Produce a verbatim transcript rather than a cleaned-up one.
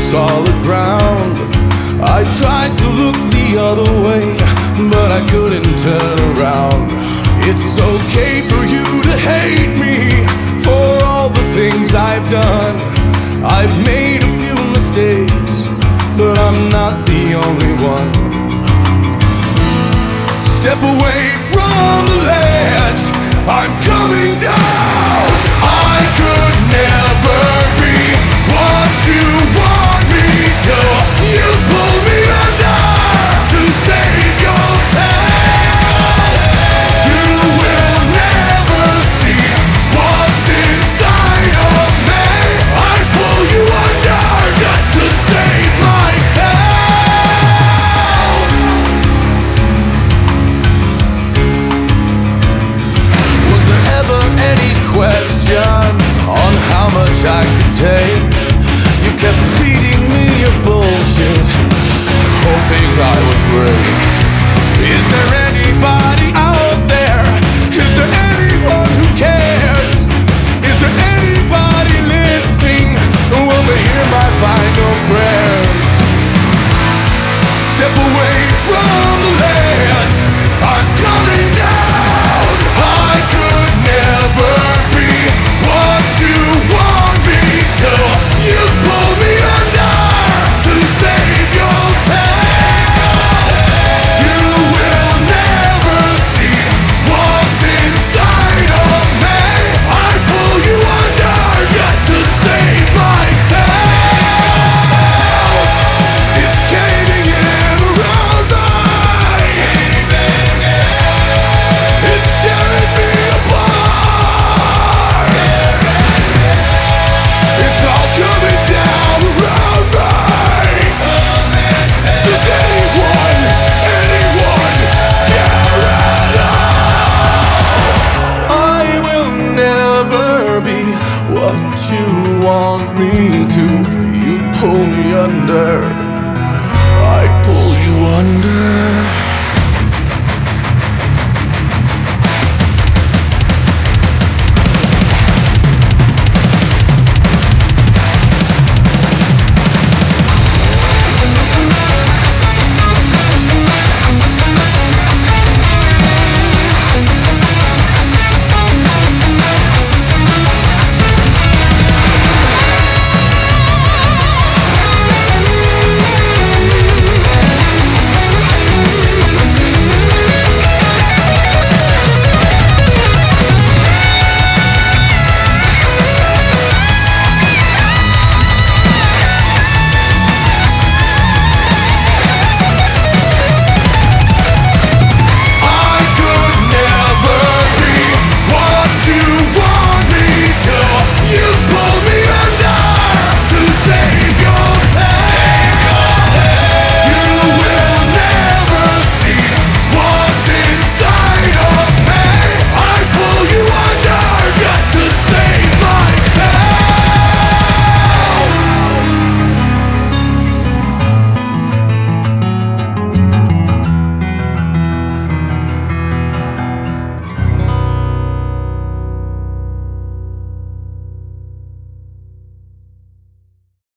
solid ground. I tried to look the other way, but I couldn't turn around. It's okay for you to hate me for all the things I've done. I've made a few mistakes, but I'm not the only one. Step away from the ledge, I'm coming down. I could never be what you want me to. You pull me under to save yourself. You will never see what's inside of me. I pull you under just to save myself. Was there ever any question on how much I could take? You kept feeding me your bullshit, hoping I would break. Is there anybody out there? Is there anyone who cares? Is there anybody listening? Will they hear my final prayers? Step away from the ledge, I'm coming down. I could never be what you want me to. You pull me under to save yourself. You will never see what's inside of me. I pull you under just to save myself. It's caving in around me. It's tearing me apart. It's all coming down around me. Does anyone, anyone care at all? I will never be what you want me to. You pull me under, I pull you under.